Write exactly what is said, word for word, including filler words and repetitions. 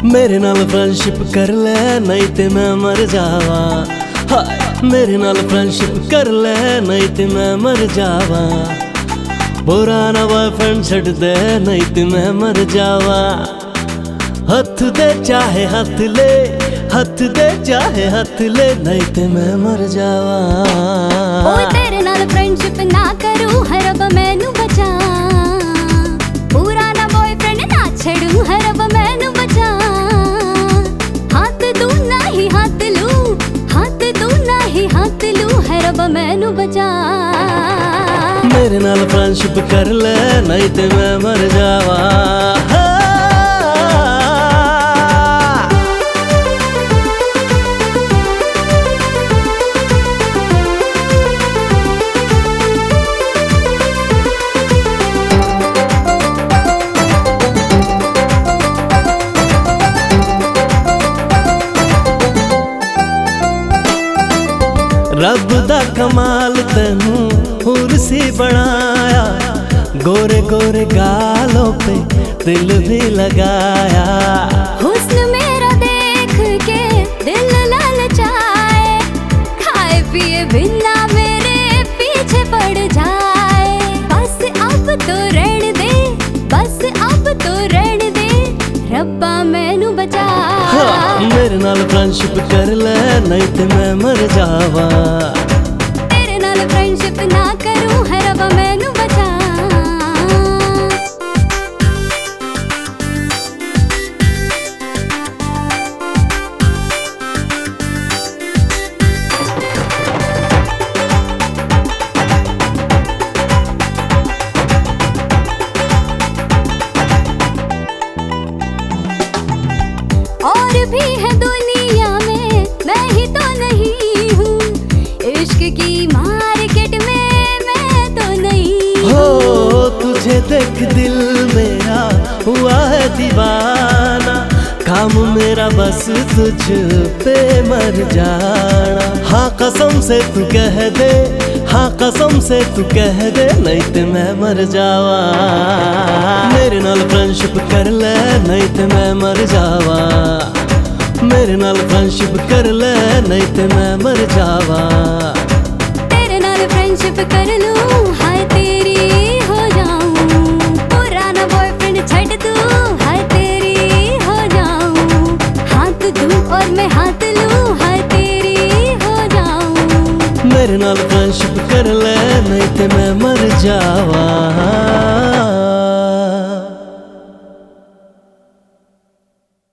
मेरे नाल फ्रेंडशिप कर ले नहीं ते मैं मर जावा। हाय मेरे नाल फ्रेंडशिप कर ले नहीं ते मैं मर जावा। पुराना बॉयफ्रेंड छड़ दे नहीं ते मैं मर जावा। हथ दे चाहे हथ ले, हथ दे चाहे हथ ले नहीं ते मैं मर जावा। ओए तेरे नाल फ्रेंडशिप ना करूं हर रब मैनू बचा। पुराना बॉयफ्रेंड ना छड़ूं हर रब मैनू बचा। हाथ तू नहीं हाथ लू, हाथ तू नहीं हाथ लू है रब मैनू बचा। मेरे नाल फ्रेंडशिप कर ले नहीं ते मैं मर जावा। रब दा कमाल तेनू हूर सी बनाया। गोरे गोरे गालों पे दिल भी लगाया। हुस्न मेरा देख के दिल ललचाए। खाए पिए बिना मेरे पीछे पड़ जाए। बस अब तो रहने दे, बस अब तो रहने दे रब्बा मैनू बचा। हाँ, मेरे नाल फ्रेंडशिप कर ले नहीं ते मैं मर जावा। तेरे नाल फ्रेंडशिप ना करूं है रब मैनू बचा। और भी है दुनिया में मैं ही तो नहीं हूँ। इश्क की मार्केट में मैं तो नहीं हो। तुझे देख दिल मेरा हुआ है दीवाना। काम मेरा बस तुझ पे मर जाना। हाँ कसम से तू कह दे, हाँ कसम से तू कह दे नहीं ते मैं मर जावा। मेरे नाल फ्रेंडशिप कर ले नहीं ते मैं मर जावा। मेरे नाल फ्रेंडशिप कर ले नहीं ते मैं मर जावा। तेरे नाल फ्रेंडशिप कर लूं हाय तेरी हो जाऊं। पुराना बॉयफ्रेंड छड़ दूं हाय तेरी हो जाऊं। हाथ दूं और मैं हाथ लूं हाय तेरी हो जाऊं। मेरे नाल फ्रेंडशिप कर ले नहीं ते मैं मर जावा।